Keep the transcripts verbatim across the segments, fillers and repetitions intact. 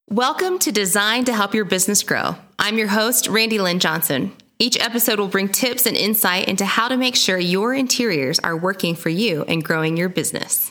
Welcome to Design to Help Your Business Grow. I'm your host, Randy Lynn Johnson. Each episode will bring tips and insight into how to make sure your interiors are working for you and growing your business.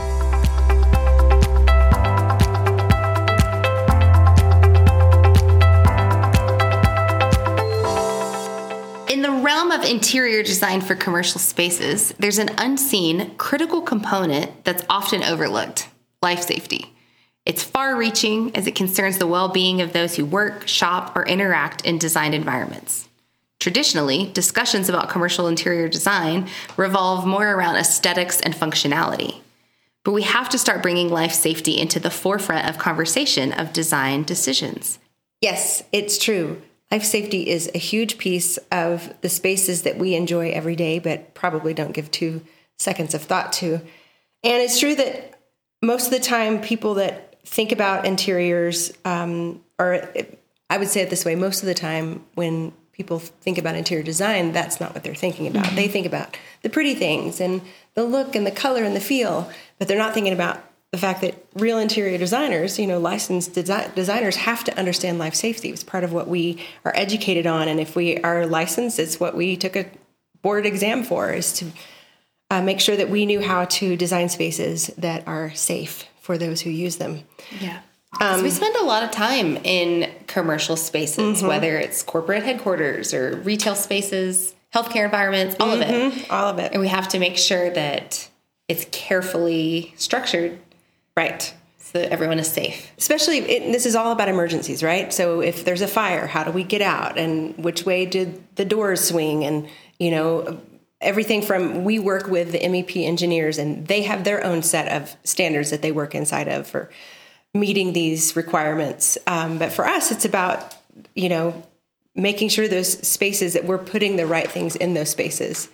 In the realm of interior design for commercial spaces, there's an unseen, critical component that's often overlooked: life safety. It's far-reaching as it concerns the well-being of those who work, shop, or interact in designed environments. Traditionally, discussions about commercial interior design revolve more around aesthetics and functionality. But we have to start bringing life safety into the forefront of conversation of design decisions. Yes, it's true. Life safety is a huge piece of the spaces that we enjoy every day, but probably don't give two seconds of thought to. And it's true that most of the time, people that think about interiors, um, or I would say it this way, most of the time when people think about interior design, that's not what they're thinking about. Mm-hmm. They think about the pretty things and the look and the color and the feel, but they're not thinking about the fact that real interior designers, you know, licensed desi- designers have to understand life safety. It's part of what we are educated on. And if we are licensed, it's what we took a board exam for, is to uh, make sure that we knew how to design spaces that are safe for those who use them. Yeah. Um, so we spend a lot of time in commercial spaces, mm-hmm. whether it's corporate headquarters or retail spaces, healthcare environments, all mm-hmm. of it. All of it. And we have to make sure that it's carefully structured. Right. So that everyone is safe. Especially, it, this is all about emergencies, right? So if there's a fire, how do we get out? And which way did the doors swing? And, you know, everything from, we work with the M E P engineers, and they have their own set of standards that they work inside of for meeting these requirements. Um, but for us, it's about, you know, making sure those spaces, that we're putting the right things in those spaces.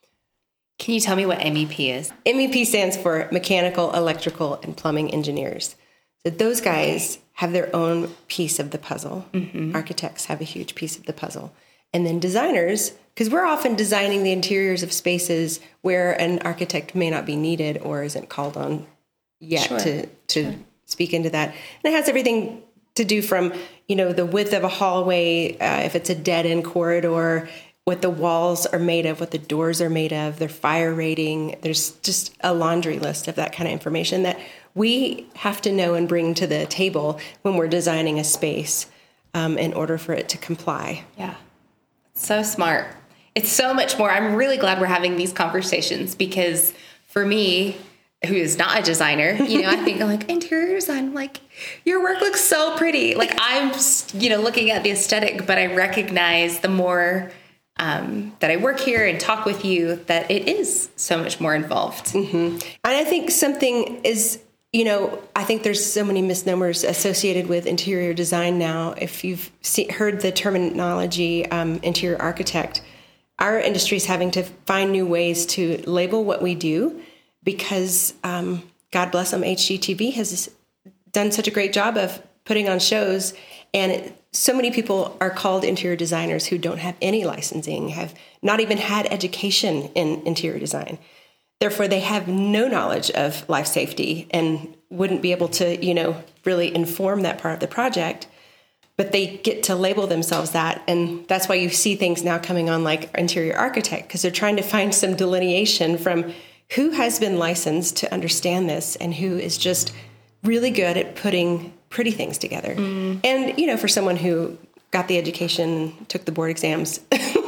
Can you tell me what M E P is? M E P stands for Mechanical, Electrical, and Plumbing Engineers. So those guys okay. have their own piece of the puzzle. Mm-hmm. Architects have a huge piece of the puzzle. And then designers, because we're often designing the interiors of spaces where an architect may not be needed or isn't called on yet sure. to, to sure. speak into that. And it has everything to do from, you know, the width of a hallway, uh, if it's a dead-end corridor, what the walls are made of, what the doors are made of, their fire rating. There's just a laundry list of that kind of information that we have to know and bring to the table when we're designing a space um, in order for it to comply. Yeah. So smart. It's so much more. I'm really glad we're having these conversations, because for me, who is not a designer, you know, I think I'm like, interior design, I'm like, your work looks so pretty. Like, I'm, you know, looking at the aesthetic, but I recognize the more um, that I work here and talk with you, that it is so much more involved. Mm-hmm. And I think something is, you know, I think there's so many misnomers associated with interior design now. If you've see, heard the terminology um, interior architect, our industry is having to find new ways to label what we do, because um, God bless them, H G T V has done such a great job of putting on shows, and it, so many people are called interior designers who don't have any licensing, have not even had education in interior design. Therefore, they have no knowledge of life safety and wouldn't be able to, you know, really inform that part of the project. But they get to label themselves that. And that's why you see things now coming on like interior architect, because they're trying to find some delineation from who has been licensed to understand this and who is just really good at putting pretty things together. Mm. And, you know, for someone who got the education, took the board exams,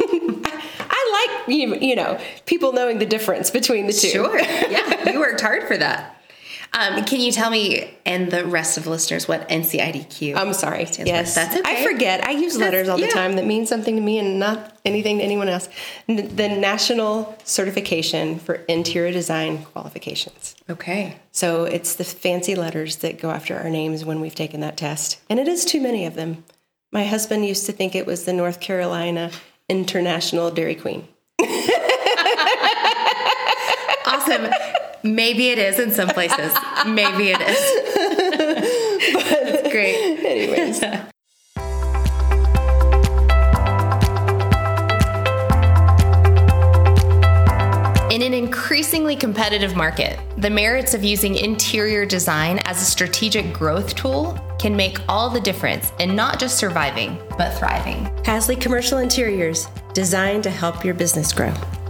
I like, you, you know, people knowing the difference between the two. Sure. Yeah. You worked hard for that. Um, can you tell me and the rest of the listeners what N C I D Q I'm sorry. Yes. That's okay. I forget. I use letters all the yeah. time that mean something to me and not anything to anyone else. The National Certification for Interior Design Qualifications. Okay. So it's the fancy letters that go after our names when we've taken that test. And it is too many of them. My husband used to think it was the North Carolina International Dairy Queen. Awesome. Maybe it is in some places. Maybe it is. But that's great. Anyways. In an increasingly competitive competitive market, the merits of using interior design as a strategic growth tool can make all the difference in not just surviving, but thriving. Hasley Commercial Interiors, designed to help your business grow.